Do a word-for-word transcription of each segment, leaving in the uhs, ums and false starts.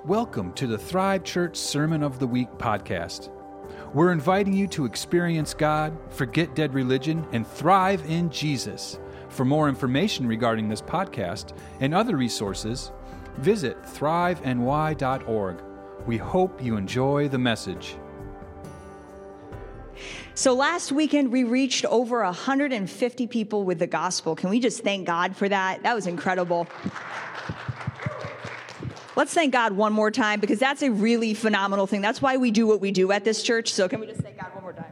Welcome to the Thrive Church Sermon of the Week podcast. We're inviting you to experience God, forget dead religion, and thrive in Jesus. For more information regarding this podcast and other resources, visit thrive n y dot org. We hope you enjoy the message. So last weekend, we reached over one hundred fifty people with the gospel. Can we just thank God for that? That was incredible. Let's thank God one more time, because that's a really phenomenal thing. That's why we do what we do at this church. So can we just thank God one more time?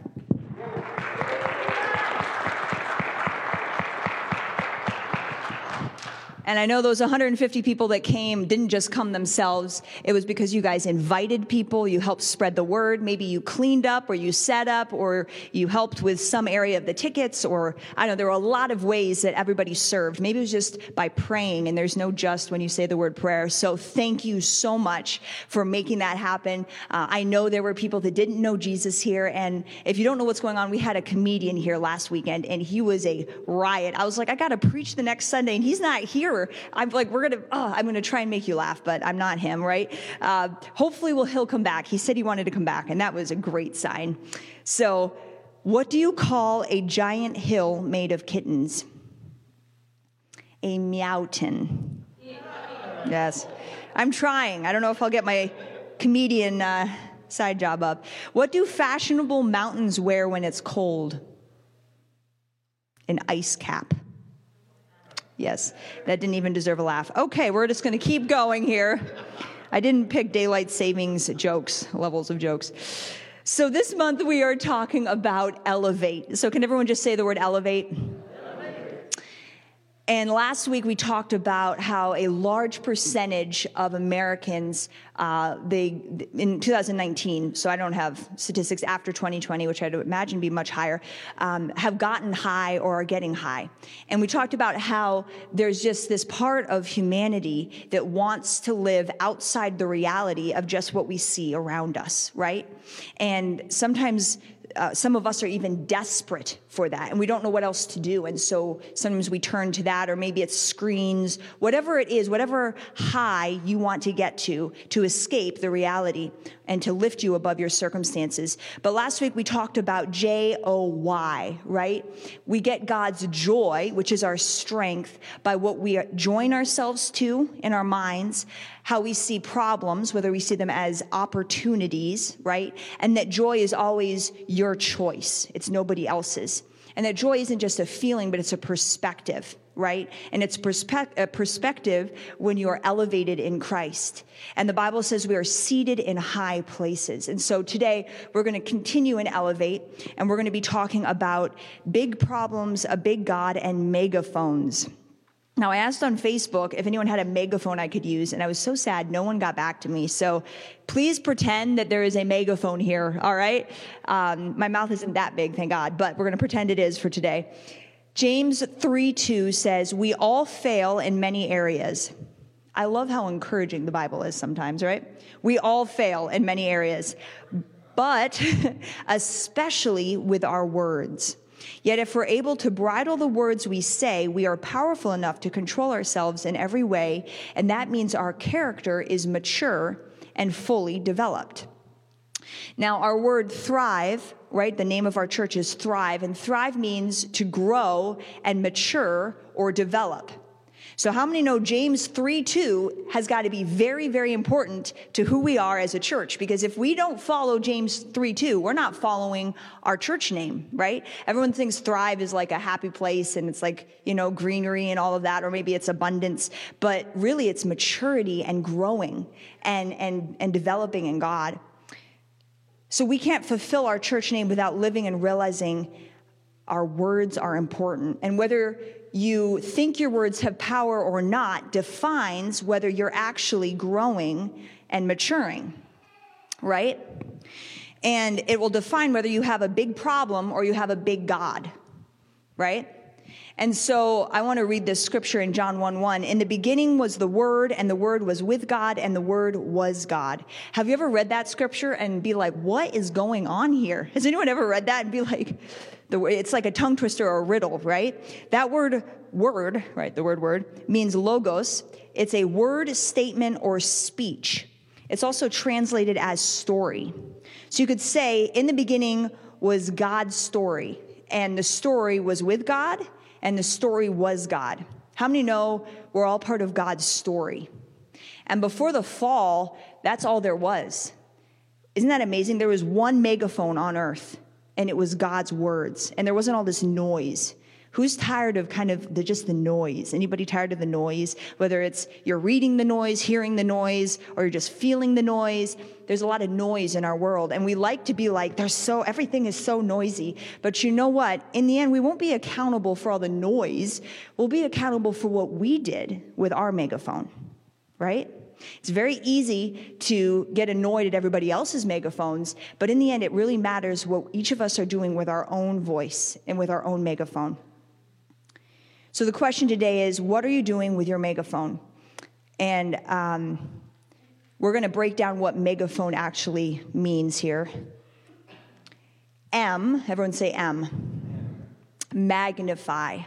And I know those one hundred fifty people that came didn't just come themselves. It was because you guys invited people, you helped spread the word. Maybe you cleaned up, or you set up, or you helped with some area of the tickets, or I don't know, there were a lot of ways that everybody served. Maybe it was just by praying, and there's no just when you say the word prayer. So thank you so much for making that happen. Uh, I know there were people that didn't know Jesus here, and if you don't know what's going on, we had a comedian here last weekend, and he was a riot. I was like, I got to preach the next Sunday, and he's not here. I'm like, we're going to, oh, I'm going to try and make you laugh, but I'm not him, right? Uh, hopefully we'll, he'll come back. He said he wanted to come back, and that was a great sign. So what do you call a giant hill made of kittens? A mountain. Yes. I'm trying. I don't know if I'll get my comedian uh, side job up. What do fashionable mountains wear when it's cold? An ice cap. Yes, that didn't even deserve a laugh. Okay, we're just going to keep going here. I didn't pick daylight savings jokes, levels of jokes. So this month we are talking about elevate. So can everyone just say the word elevate? And last week we talked about how a large percentage of Americans, uh, they in two thousand nineteen, so I don't have statistics after twenty twenty, which I'd imagine be much higher, um, have gotten high or are getting high. And we talked about how there's just this part of humanity that wants to live outside the reality of just what we see around us, right? And sometimes Uh, some of us are even desperate for that, and we don't know what else to do. And so sometimes we turn to that, or maybe it's screens, whatever it is, whatever high you want to get to, to escape the reality and to lift you above your circumstances. But last week we talked about J O Y, right? We get God's joy, which is our strength, by what we join ourselves to in our minds, how we see problems, whether we see them as opportunities, right? And that joy is always your choice. It's nobody else's. And that joy isn't just a feeling, but it's a perspective, right? And it's perspe- a perspective when you are elevated in Christ. And the Bible says we are seated in high places. And so today we're going to continue and elevate, and we're going to be talking about big problems, a big God, and megaphones. Now, I asked on Facebook if anyone had a megaphone I could use, and I was so sad no one got back to me. So please pretend that there is a megaphone here, all right? Um, my mouth isn't that big, thank God, but we're going to pretend it is for today. James three two says, we all fail in many areas. I love how encouraging the Bible is sometimes, right? We all fail in many areas, but especially with our words. Yet if we're able to bridle the words we say, we are powerful enough to control ourselves in every way, and that means our character is mature and fully developed. Now, our word thrive, right, the name of our church is Thrive, and thrive means to grow and mature or develop. So how many know James three two has got to be very, very important to who we are as a church? Because if we don't follow James three two, we're not following our church name, right? Everyone thinks Thrive is like a happy place, and it's like, you know, greenery and all of that, or maybe it's abundance. But really it's maturity and growing and, and, and developing in God. So we can't fulfill our church name without living and realizing our words are important. And whether you think your words have power or not defines whether you're actually growing and maturing, right? And it will define whether you have a big problem or you have a big God, right? And so I want to read this scripture in John one one. In the beginning was the Word, and the Word was with God, and the Word was God. Have you ever read that scripture and be like, what is going on here? Has anyone ever read that and be like, the, it's like a tongue twister or a riddle, right? That word, word, right, the word word, means logos. It's a word, statement, or speech. It's also translated as story. So you could say, in the beginning was God's story, and the story was with God, and the story was God. How many know we're all part of God's story? And before the fall, that's all there was. Isn't that amazing? There was one megaphone on earth, and it was God's words, and there wasn't all this noise. Who's tired of kind of the, just the noise? Anybody tired of the noise? Whether it's you're reading the noise, hearing the noise, or you're just feeling the noise. There's a lot of noise in our world, and we like to be like, there's so, everything is so noisy. But you know what? In the end, we won't be accountable for all the noise. We'll be accountable for what we did with our megaphone, right? It's very easy to get annoyed at everybody else's megaphones, but in the end, it really matters what each of us are doing with our own voice and with our own megaphone. So the question today is, what are you doing with your megaphone? And um, we're going to break down what megaphone actually means here. M, everyone say M. Magnify.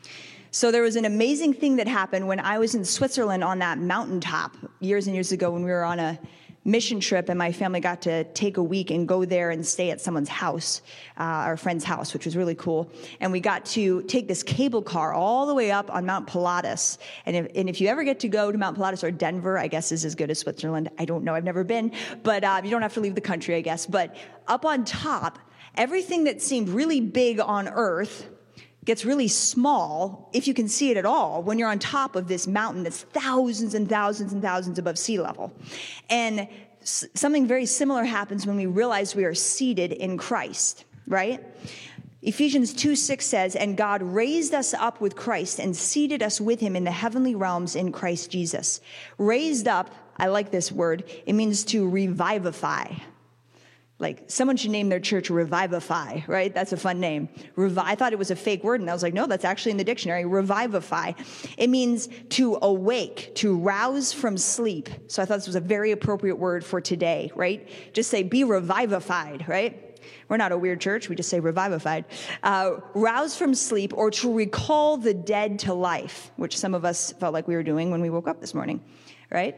So there was an amazing thing that happened when I was in Switzerland on that mountaintop years and years ago when we were on a mission trip, and my family got to take a week and go there and stay at someone's house, uh, our friend's house, which was really cool. And we got to take this cable car all the way up on Mount Pilatus. And if, and if you ever get to go to Mount Pilatus, or Denver, I guess is as good as Switzerland. I don't know. I've never been. But uh, you don't have to leave the country, I guess. But up on top, everything that seemed really big on earth gets really small, if you can see it at all, when you're on top of this mountain that's thousands and thousands and thousands above sea level. And s- something very similar happens when we realize we are seated in Christ, right? Ephesians two six says, and God raised us up with Christ and seated us with him in the heavenly realms in Christ Jesus. Raised up, I like this word, it means to revivify. Like, someone should name their church Revivify, right? That's a fun name. Revi- I thought it was a fake word, and I was like, no, that's actually in the dictionary, Revivify. It means to awake, to rouse from sleep. So I thought this was a very appropriate word for today, right? Just say, be revivified, right? We're not a weird church, we just say revivified. Uh, rouse from sleep, or to recall the dead to life, which some of us felt like we were doing when we woke up this morning, right?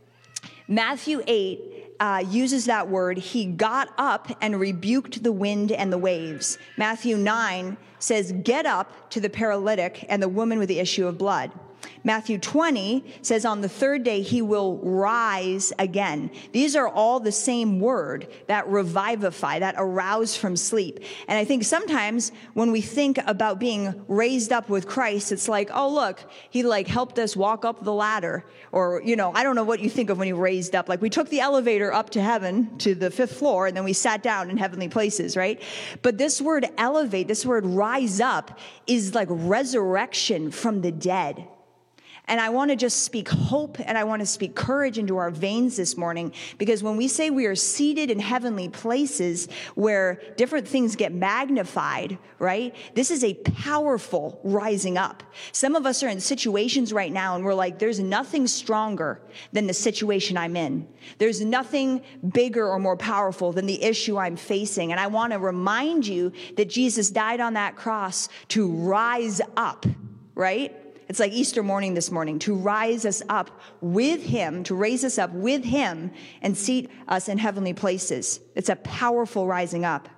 Matthew eight Uh, uses that word, he got up and rebuked the wind and the waves. Matthew nine says, get up to the paralytic and the woman with the issue of blood. Matthew twenty says on the third day he will rise again. These are all the same word, that revivify, that arouse from sleep. And I think sometimes when we think about being raised up with Christ, it's like, oh, look, he like helped us walk up the ladder. Or, you know, I don't know what you think of when you raised up. Like we took the elevator up to heaven, to the fifth floor, and then we sat down in heavenly places, right? But this word elevate, this word rise up is like resurrection from the dead. And I want to just speak hope and I want to speak courage into our veins this morning, because when we say we are seated in heavenly places where different things get magnified, right? This is a powerful rising up. Some of us are in situations right now and we're like, there's nothing stronger than the situation I'm in. There's nothing bigger or more powerful than the issue I'm facing. And I want to remind you that Jesus died on that cross to rise up, right? It's like Easter morning this morning, to rise us up with him, to raise us up with him and seat us in heavenly places. It's a powerful rising up.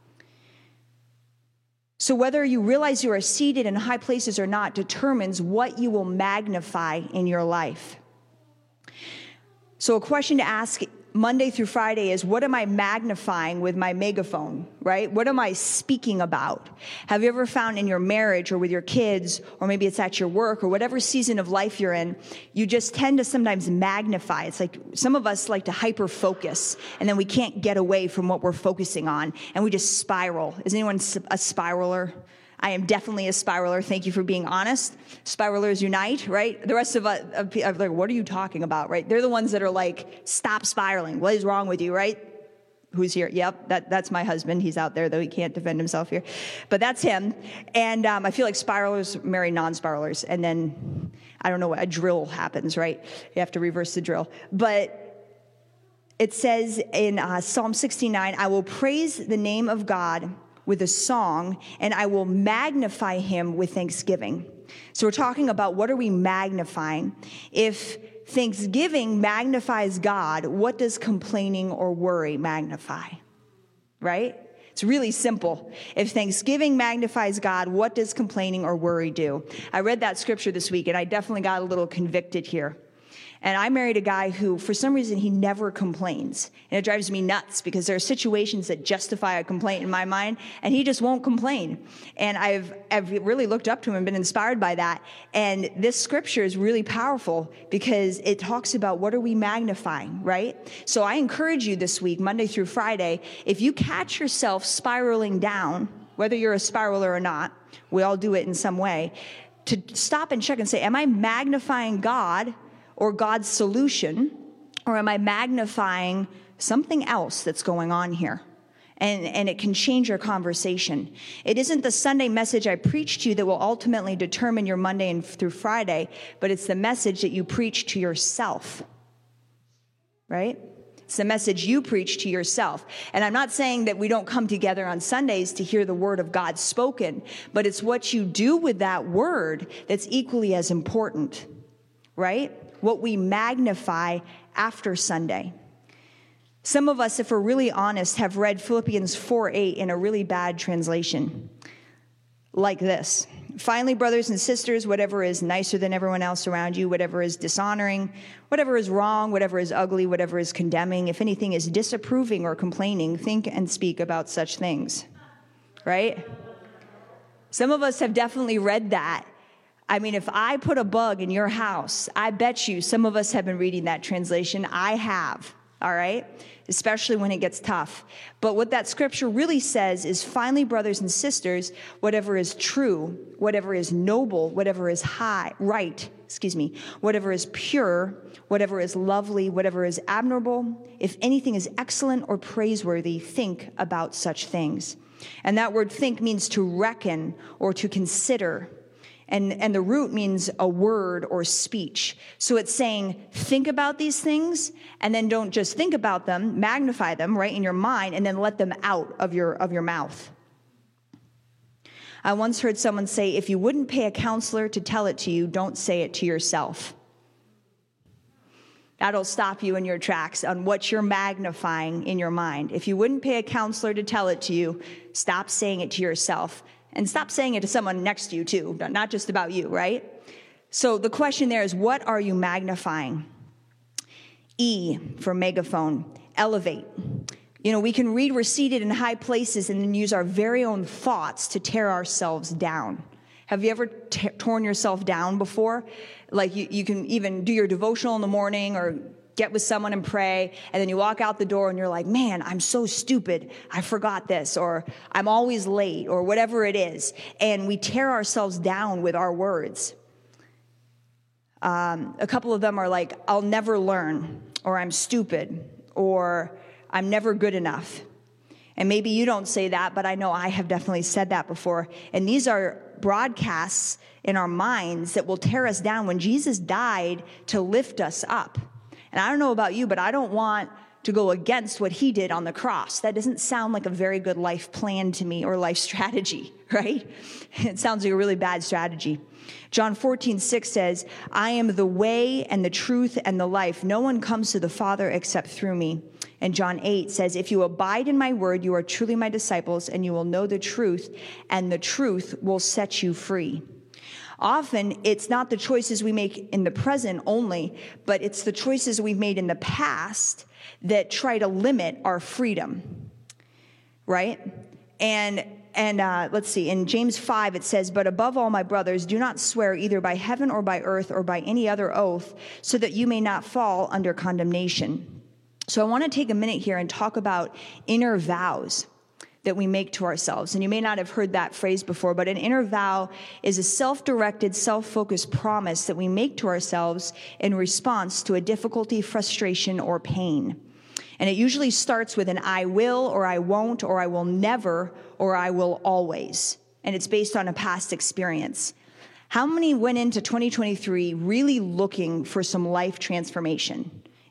So whether you realize you are seated in high places or not determines what you will magnify in your life. So a question to ask Monday through Friday is, what am I magnifying with my megaphone, right? What am I speaking about? Have you ever found in your marriage or with your kids, or maybe it's at your work or whatever season of life you're in, you just tend to sometimes magnify. It's like some of us like to hyper focus and then we can't get away from what we're focusing on and we just spiral. Is anyone a spiraler? I am definitely a spiraler. Thank you for being honest. Spiralers unite, right? The rest of us are like, what are you talking about, right? They're the ones that are like, stop spiraling. What is wrong with you, right? Who's here? Yep, that, that's my husband. He's out there, though he can't defend himself here. But that's him. And um, I feel like spiralers marry non-spiralers. And then, I don't know, what a drill happens, right? You have to reverse the drill. But it says in uh, Psalm sixty-nine, I will praise the name of God with a song, and I will magnify him with thanksgiving. So we're talking about, what are we magnifying? If thanksgiving magnifies God, what does complaining or worry magnify? Right? It's really simple. If thanksgiving magnifies God, what does complaining or worry do? I read that scripture this week, and I definitely got a little convicted here. And I married a guy who, for some reason, he never complains. And it drives me nuts because there are situations that justify a complaint in my mind, and he just won't complain. And I've, I've really looked up to him and been inspired by that. And this scripture is really powerful because it talks about what are we magnifying, right? So I encourage you this week, Monday through Friday, if you catch yourself spiraling down, whether you're a spiraler or not, we all do it in some way, to stop and check and say, am I magnifying God or God's solution, or am I magnifying something else that's going on here? And, and it can change your conversation. It isn't the Sunday message I preach to you that will ultimately determine your Monday and through Friday, but it's the message that you preach to yourself, right? It's the message you preach to yourself. And I'm not saying that we don't come together on Sundays to hear the word of God spoken, but it's what you do with that word that's equally as important, right? What we magnify after Sunday. Some of us, if we're really honest, have read Philippians four eight in a really bad translation, like this. Finally, brothers and sisters, whatever is nicer than everyone else around you, whatever is dishonoring, whatever is wrong, whatever is ugly, whatever is condemning, if anything is disapproving or complaining, think and speak about such things. Right? Some of us have definitely read that. I mean, if I put a bug in your house, I bet you some of us have been reading that translation. I have, all right? Especially when it gets tough. But what that scripture really says is, finally, brothers and sisters, whatever is true, whatever is noble, whatever is high, right, excuse me, whatever is pure, whatever is lovely, whatever is admirable, if anything is excellent or praiseworthy, think about such things. And that word think means to reckon or to consider. And, and the root means a word or speech. So it's saying, think about these things, and then don't just think about them, magnify them, right, in your mind, and then let them out of your, of your mouth. I once heard someone say, if you wouldn't pay a counselor to tell it to you, don't say it to yourself. That'll stop you in your tracks on what you're magnifying in your mind. If you wouldn't pay a counselor to tell it to you, stop saying it to yourself. And stop saying it to someone next to you, too, not just about you, right? So the question there is, what are you magnifying? E for megaphone, elevate. You know, we can read we're seated in high places and then use our very own thoughts to tear ourselves down. Have you ever t- torn yourself down before? Like you, you can even do your devotional in the morning or get with someone and pray, and then you walk out the door and you're like, man, I'm so stupid. I forgot this, or I'm always late, or whatever it is. And we tear ourselves down with our words. Um, a couple of them are like, I'll never learn, or I'm stupid, or I'm never good enough. And maybe you don't say that, but I know I have definitely said that before. And these are broadcasts in our minds that will tear us down when Jesus died to lift us up. And I don't know about you, but I don't want to go against what he did on the cross. That doesn't sound like a very good life plan to me or life strategy, right? It sounds like a really bad strategy. John fourteen six says, I am the way and the truth and the life. No one comes to the Father except through me. And John eight says, if you abide in my word, you are truly my disciples, and you will know the truth, and the truth will set you free. Often, it's not the choices we make in the present only, but it's the choices we've made in the past that try to limit our freedom, right? And and uh, let's see, in James five, it says, but above all, my brothers, do not swear either by heaven or by earth or by any other oath, so that you may not fall under condemnation. So I want to take a minute here and talk about inner vows that we make to ourselves. And you may not have heard that phrase before, but an inner vow is a self-directed, self-focused promise that we make to ourselves in response to a difficulty, frustration, or pain. And it usually starts with an I will, or I won't, or I will never, or I will always. And it's based on a past experience. How many went into twenty twenty-three really looking for some life transformation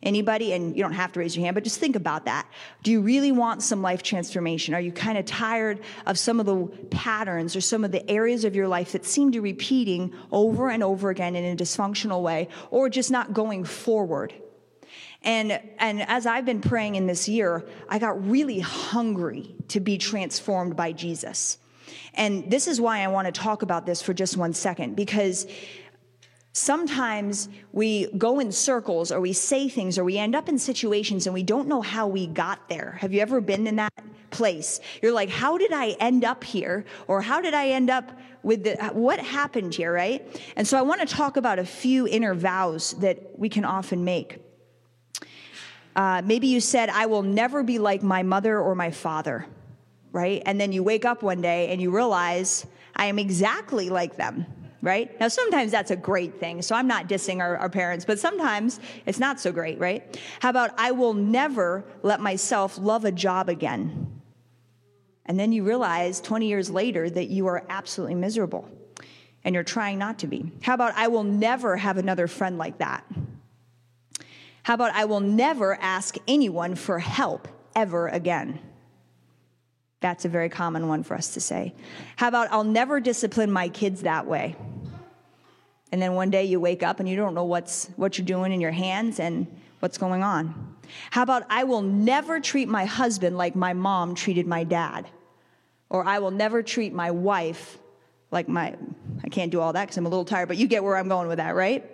Anybody? And you don't have to raise your hand, but just think about that. Do you really want some life transformation? Are you kind of tired of some of the patterns or some of the areas of your life that seem to be repeating over and over again in a dysfunctional way, or just not going forward? And, and as I've been praying in this year, I got really hungry to be transformed by Jesus. And this is why I want to talk about this for just one second, because sometimes we go in circles or we say things or we end up in situations and we don't know how we got there. Have you ever been in that place? You're like, how did I end up here? Or how did I end up with the, what happened here, right? And so I want to talk about a few inner vows that we can often make. Uh, maybe you said, I will never be like my mother or my father, right? And then you wake up one day and you realize, I am exactly like them. Right? Now, sometimes that's a great thing, so I'm not dissing our, our parents, but sometimes it's not so great, right? How about, I will never let myself love a job again. And then you realize twenty years later that you are absolutely miserable, and you're trying not to be. How about, I will never have another friend like that. How about, I will never ask anyone for help ever again. That's a very common one for us to say. How about, I'll never discipline my kids that way. And then one day you wake up and you don't know what's what you're doing in your hands and what's going on. How about, I will never treat my husband like my mom treated my dad. Or I will never treat my wife like my, I can't do all that because I'm a little tired, but you get where I'm going with that, right?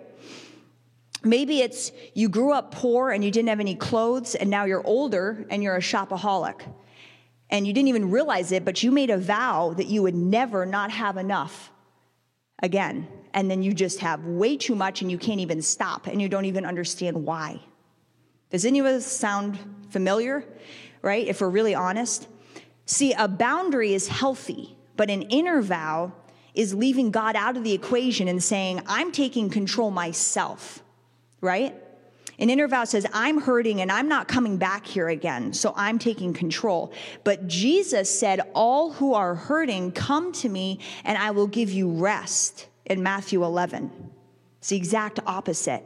Maybe it's you grew up poor and you didn't have any clothes, and now you're older and you're a shopaholic. And you didn't even realize it, but you made a vow that you would never not have enough again. And then you just have way too much and you can't even stop and you don't even understand why. Does any of us sound familiar, right? If we're really honest. See, a boundary is healthy, but an inner vow is leaving God out of the equation and saying, I'm taking control myself, right? An inner vow says, I'm hurting and I'm not coming back here again, so I'm taking control. But Jesus said, all who are hurting, come to me and I will give you rest in Matthew eleven. It's the exact opposite.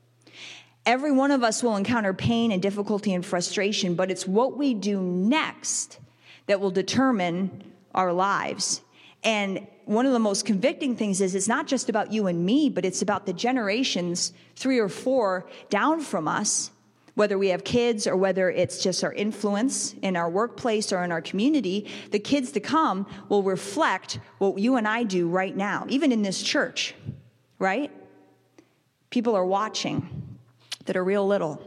Every one of us will encounter pain and difficulty and frustration, but it's what we do next that will determine our lives. And one of the most convicting things is it's not just about you and me, but it's about the generations, three or four down from us, whether we have kids or whether it's just our influence in our workplace or in our community. The kids to come will reflect what you and I do right now, even in this church, right? People are watching that are real little.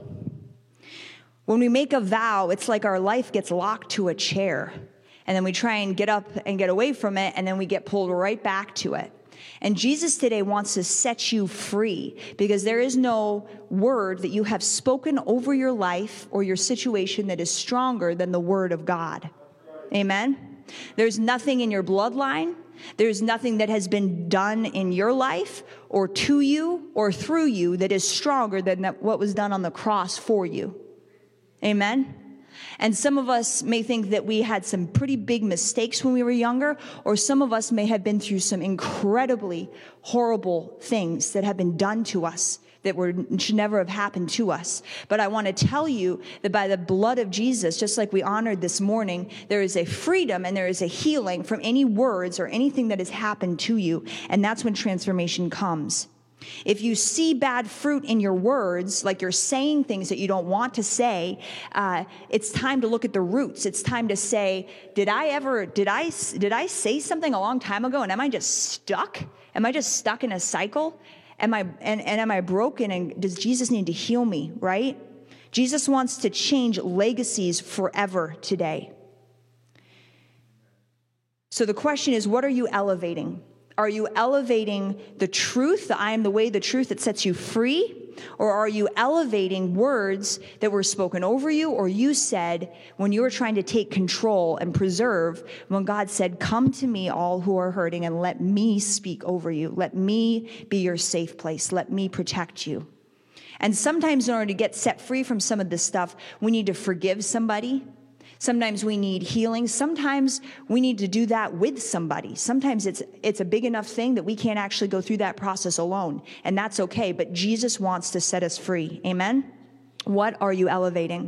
When we make a vow, it's like our life gets locked to a chair. And then we try and get up and get away from it, and then we get pulled right back to it. And Jesus today wants to set you free, because there is no word that you have spoken over your life or your situation that is stronger than the word of God. Amen? There's nothing in your bloodline. There's nothing that has been done in your life or to you or through you that is stronger than that what was done on the cross for you. Amen? And some of us may think that we had some pretty big mistakes when we were younger, or some of us may have been through some incredibly horrible things that have been done to us that were, should never have happened to us. But I want to tell you that by the blood of Jesus, just like we honored this morning, there is a freedom and there is a healing from any words or anything that has happened to you. And that's when transformation comes. If you see bad fruit in your words, like you're saying things that you don't want to say, uh, it's time to look at the roots. It's time to say, did I ever, did I, did I say something a long time ago, and am I just stuck? Am I just stuck in a cycle? Am I, and, and am I broken, and does Jesus need to heal me, right? Jesus wants to change legacies forever today. So the question is, what are you elevating? Are you elevating the truth, the I am the way, the truth that sets you free? Or are you elevating words that were spoken over you or you said when you were trying to take control and preserve, when God said, come to me, all who are hurting, and let me speak over you. Let me be your safe place. Let me protect you. And sometimes in order to get set free from some of this stuff, we need to forgive somebody. Sometimes we need healing. Sometimes we need to do that with somebody. Sometimes it's it's a big enough thing that we can't actually go through that process alone. And that's okay. But Jesus wants to set us free. Amen? What are you elevating?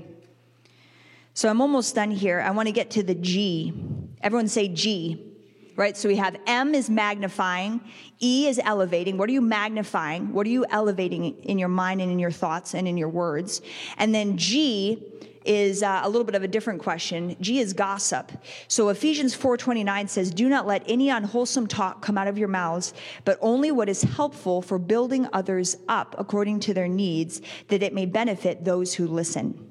So I'm almost done here. I want to get to the G. Everyone say G, right? So we have M is magnifying, E is elevating. What are you magnifying? What are you elevating in your mind and in your thoughts and in your words? And then G is uh, a little bit of a different question. G is gossip. So Ephesians four twenty-nine says, do not let any unwholesome talk come out of your mouths, but only what is helpful for building others up according to their needs, that it may benefit those who listen.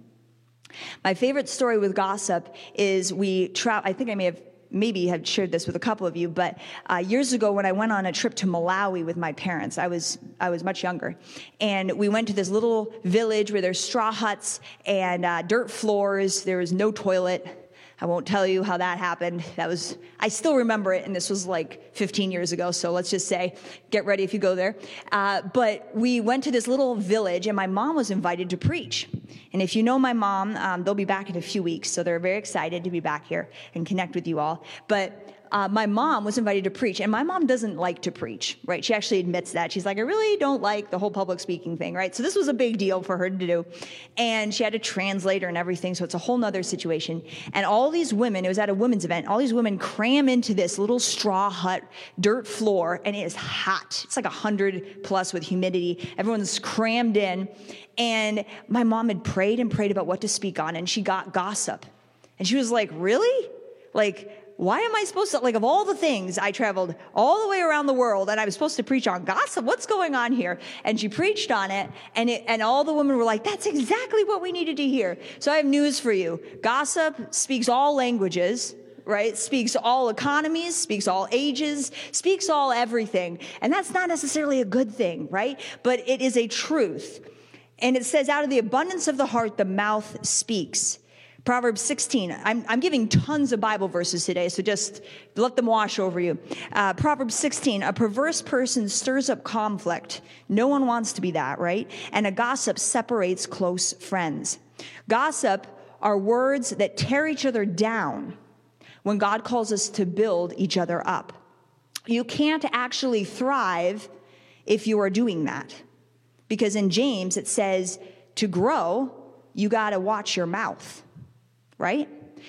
My favorite story with gossip is we travel. I think I may have maybe have shared this with a couple of you, but uh, years ago when I went on a trip to Malawi with my parents, I was I was much younger, and we went to this little village where there's straw huts and uh, dirt floors. There was no toilet. I won't tell you how that happened. That was, I still remember it, and this was like fifteen years ago, so let's just say, get ready if you go there. Uh, but we went to this little village, and my mom was invited to preach. And if you know my mom, um, they'll be back in a few weeks, so they're very excited to be back here and connect with you all. But Uh, my mom was invited to preach, and my mom doesn't like to preach, right? She actually admits that. She's like, I really don't like the whole public speaking thing, right? So this was a big deal for her to do, and she had a translator and everything, so it's a whole nother situation. And all these women, it was at a women's event, all these women cram into this little straw hut, dirt floor, and it is hot. It's like one hundred plus with humidity. Everyone's crammed in, and my mom had prayed and prayed about what to speak on, and she got gossip. And she was like, really? Like, why am I supposed to, like, of all the things, I traveled all the way around the world and I was supposed to preach on gossip? What's going on here? And she preached on it, and it, and all the women were like, that's exactly what we needed to hear. So I have news for you. Gossip speaks all languages, right? Speaks all economies, speaks all ages, speaks all everything. And that's not necessarily a good thing, right? But it is a truth. And it says, out of the abundance of the heart, the mouth speaks. Proverbs sixteen, I'm, I'm giving tons of Bible verses today, so just let them wash over you. Uh, Proverbs sixteen, a perverse person stirs up conflict. No one wants to be that, right? And a gossip separates close friends. Gossip are words that tear each other down when God calls us to build each other up. You can't actually thrive if you are doing that. Because in James, it says to grow, you got to watch your mouth. Right?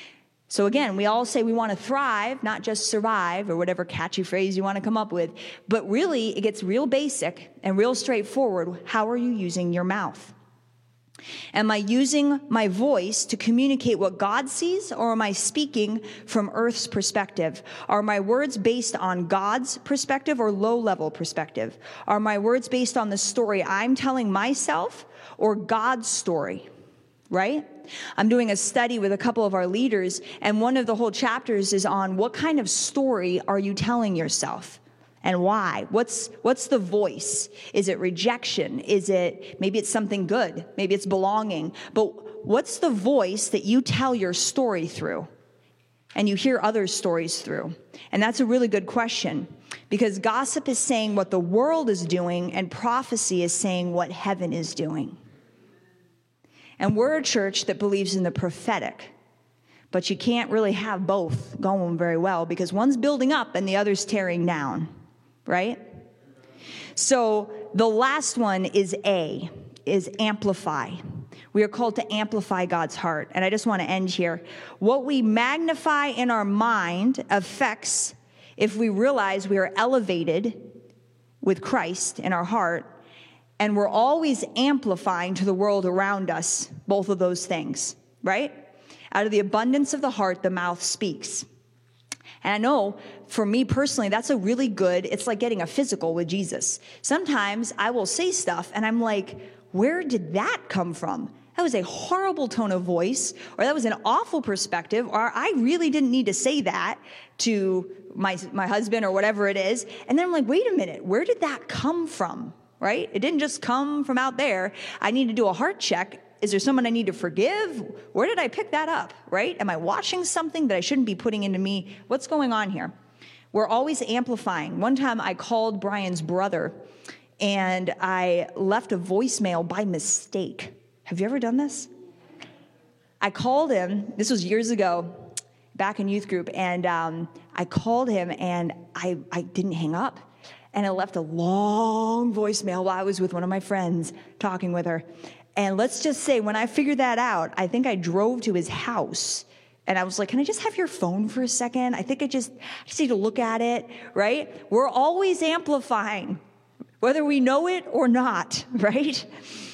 So again, we all say we want to thrive, not just survive, or whatever catchy phrase you want to come up with. But really, it gets real basic and real straightforward. How are you using your mouth? Am I using my voice to communicate what God sees, or am I speaking from earth's perspective? Are my words based on God's perspective or low-level perspective? Are my words based on the story I'm telling myself or God's story? Right? I'm doing a study with a couple of our leaders, and one of the whole chapters is on what kind of story are you telling yourself and why? What's what's the voice? Is it rejection? Is it, maybe it's something good, maybe it's belonging, but what's the voice that you tell your story through and you hear others' stories through? And that's a really good question, because gossip is saying what the world is doing and prophecy is saying what heaven is doing. And we're a church that believes in the prophetic, but you can't really have both going very well, because one's building up and the other's tearing down, right? So the last one is A, is amplify. We are called to amplify God's heart. And I just want to end here. What we magnify in our mind affects if we realize we are elevated with Christ in our heart. And we're always amplifying to the world around us both of those things, right? Out of the abundance of the heart, the mouth speaks. And I know for me personally, that's a really good, it's like getting a physical with Jesus. Sometimes I will say stuff and I'm like, where did that come from? That was a horrible tone of voice, or that was an awful perspective, or I really didn't need to say that to my, my husband or whatever it is. And then I'm like, wait a minute, where did that come from? Right? It didn't just come from out there. I need to do a heart check. Is there someone I need to forgive? Where did I pick that up? Right? Am I watching something that I shouldn't be putting into me? What's going on here? We're always amplifying. One time I called Brian's brother and I left a voicemail by mistake. Have you ever done this? I called him. This was years ago, back in youth group. And um, I called him and I, I didn't hang up. And I left a long voicemail while I was with one of my friends talking with her. And let's just say, when I figured that out, I think I drove to his house. And I was like, can I just have your phone for a second? I think I just, I just need to look at it, right? We're always amplifying, whether we know it or not, right?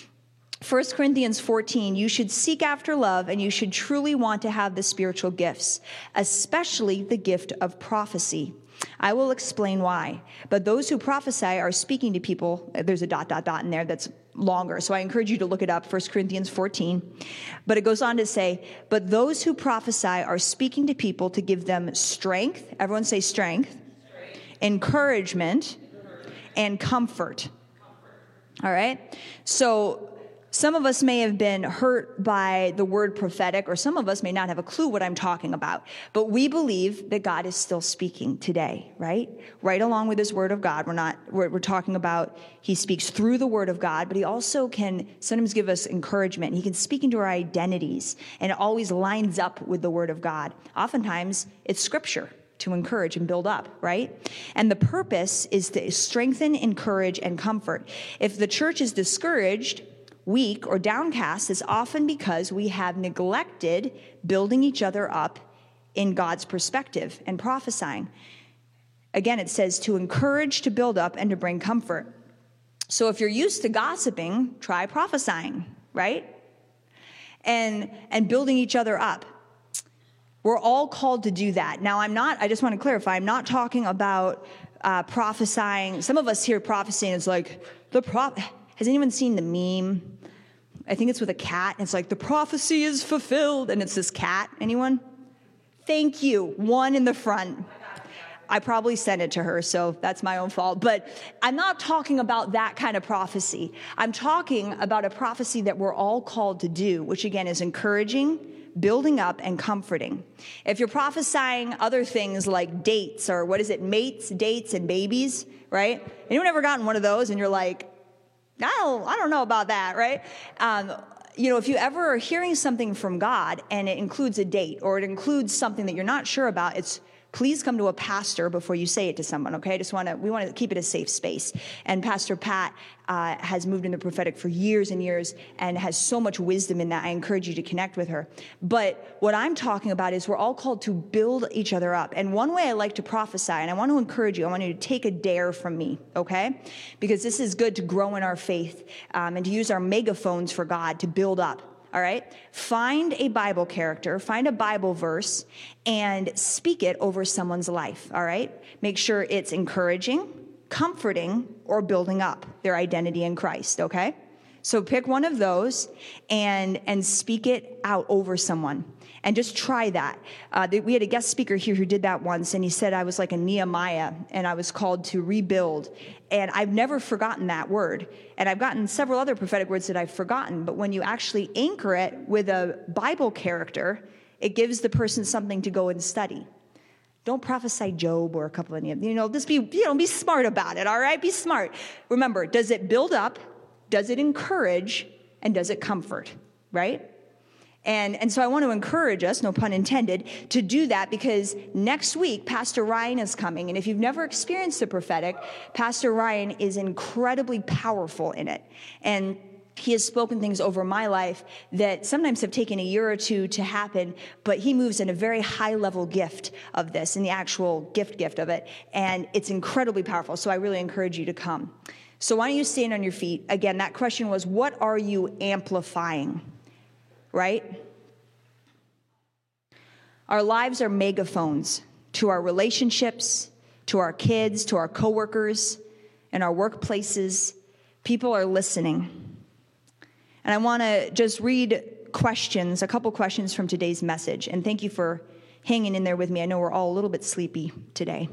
First Corinthians fourteen, you should seek after love, and you should truly want to have the spiritual gifts, especially the gift of prophecy. I will explain why. But those who prophesy are speaking to people. There's a dot, dot, dot in there that's longer. So I encourage you to look it up, First Corinthians fourteen. But it goes on to say, but those who prophesy are speaking to people to give them strength. Everyone say strength. strength. Encouragement. And comfort. comfort. All right? So some of us may have been hurt by the word prophetic, or some of us may not have a clue what I'm talking about. But we believe that God is still speaking today, right? Right along with his word of God. We're not, we're, we're talking about he speaks through the word of God, but he also can sometimes give us encouragement. He can speak into our identities, and it always lines up with the word of God. Oftentimes, it's scripture to encourage and build up, right? And the purpose is to strengthen, encourage, and comfort. If the church is discouraged, weak, or downcast, it's often because we have neglected building each other up in God's perspective and prophesying. Again, it says to encourage, to build up, and to bring comfort. So if you're used to gossiping, try prophesying, right? And, and building each other up. We're all called to do that. Now, I'm not, I just want to clarify, I'm not talking about uh, prophesying. Some of us hear prophecy and it's like, the prop. Has anyone seen the meme? I think it's with a cat. And it's like, the prophecy is fulfilled. And it's this cat. Anyone? Thank you. One in the front. I probably sent it to her, so that's my own fault. But I'm not talking about that kind of prophecy. I'm talking about a prophecy that we're all called to do, which again is encouraging, building up, and comforting. If you're prophesying other things like dates, or what is it, mates, dates, and babies, right? Anyone ever gotten one of those and you're like, no, I don't know about that, right? Um, you know, if you ever are hearing something from God and it includes a date or it includes something that you're not sure about, it's please come to a pastor before you say it to someone, okay? I just want to, we want to keep it a safe space. And Pastor Pat uh, has moved in the prophetic for years and years and has so much wisdom in that. I encourage you to connect with her. But what I'm talking about is we're all called to build each other up. And one way I like to prophesy, and I want to encourage you, I want you to take a dare from me, okay? Because this is good to grow in our faith um, and to use our megaphones for God to build up. All right, find a Bible character, find a Bible verse, and speak it over someone's life, all right? Make sure it's encouraging, comforting, or building up their identity in Christ, okay? So pick one of those and, and speak it out over someone. And just try that. Uh, we had a guest speaker here who did that once, and he said I was like a Nehemiah, and I was called to rebuild. And I've never forgotten that word. And I've gotten several other prophetic words that I've forgotten. But when you actually anchor it with a Bible character, it gives the person something to go and study. Don't prophesy Job or a couple of, you know, just be, you know, be smart about it, all right? Be smart. Remember, does it build up? Does it encourage? And does it comfort, right? And, and so I want to encourage us, no pun intended, to do that, because next week, Pastor Ryan is coming. And if you've never experienced the prophetic, Pastor Ryan is incredibly powerful in it. And he has spoken things over my life that sometimes have taken a year or two to happen, but he moves in a very high-level gift of this, in the actual gift gift of it. And it's incredibly powerful, so I really encourage you to come. So why don't you stand on your feet? Again, that question was, what are you amplifying? Right? Our lives are megaphones to our relationships, to our kids, to our coworkers, and our workplaces. People are listening. And I want to just read questions, a couple questions from today's message. And thank you for hanging in there with me. I know we're all a little bit sleepy today.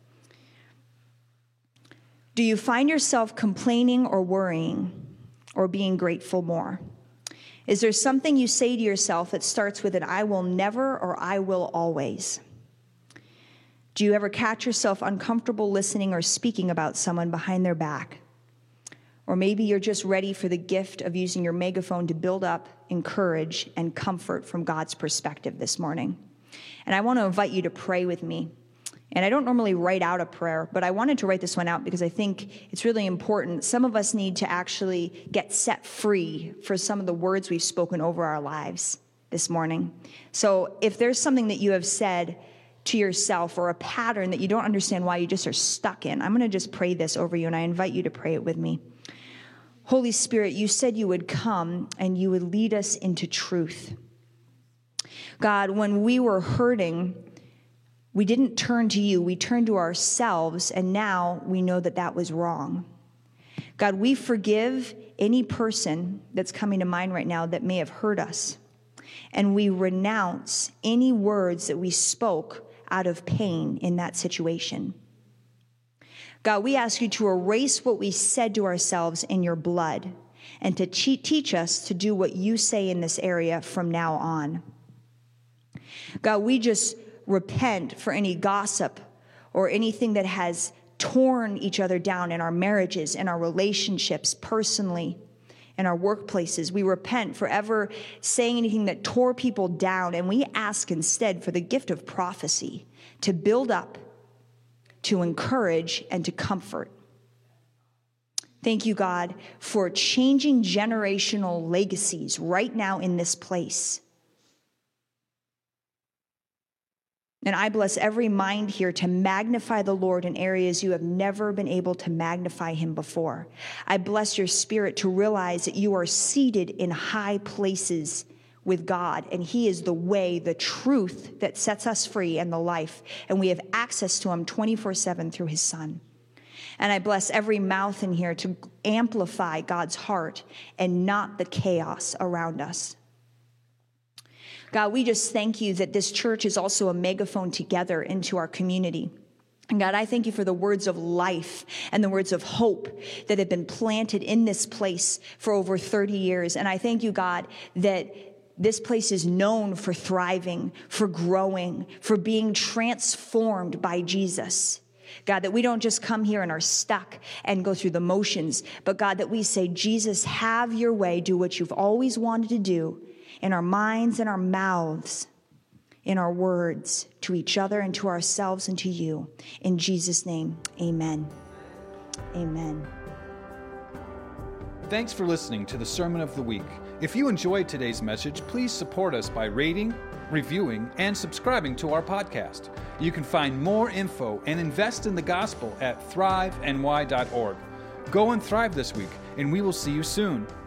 Do you find yourself complaining or worrying, or being grateful more? Is there something you say to yourself that starts with an I will never or I will always? Do you ever catch yourself uncomfortable listening or speaking about someone behind their back? Or maybe you're just ready for the gift of using your megaphone to build up, encourage, and comfort from God's perspective this morning. And I want to invite you to pray with me. And I don't normally write out a prayer, but I wanted to write this one out because I think it's really important. Some of us need to actually get set free for some of the words we've spoken over our lives this morning. So if there's something that you have said to yourself or a pattern that you don't understand why you just are stuck in, I'm going to just pray this over you, and I invite you to pray it with me. Holy Spirit, you said you would come and you would lead us into truth. God, when we were hurting, we didn't turn to you, we turned to ourselves, and now we know that that was wrong. God, we forgive any person that's coming to mind right now that may have hurt us, and we renounce any words that we spoke out of pain in that situation. God, we ask you to erase what we said to ourselves in your blood and to teach us to do what you say in this area from now on. God, we just repent for any gossip or anything that has torn each other down in our marriages, in our relationships, personally, in our workplaces. We repent for ever saying anything that tore people down, and we ask instead for the gift of prophecy to build up, to encourage, and to comfort. Thank you, God, for changing generational legacies right now in this place. And I bless every mind here to magnify the Lord in areas you have never been able to magnify him before. I bless your spirit to realize that you are seated in high places with God, and he is the way, the truth that sets us free, and the life. And we have access to him twenty-four seven through his son. And I bless every mouth in here to amplify God's heart and not the chaos around us. God, we just thank you that this church is also a megaphone together into our community. And God, I thank you for the words of life and the words of hope that have been planted in this place for over thirty years. And I thank you, God, that this place is known for thriving, for growing, for being transformed by Jesus. God, that we don't just come here and are stuck and go through the motions, but God, that we say, Jesus, have your way, do what you've always wanted to do in our minds and our mouths, in our words, to each other and to ourselves and to you. In Jesus' name, amen. Amen. Thanks for listening to the Sermon of the Week. If you enjoyed today's message, please support us by rating, reviewing, and subscribing to our podcast. You can find more info and invest in the gospel at thrive n y dot org. Go and thrive this week, and we will see you soon.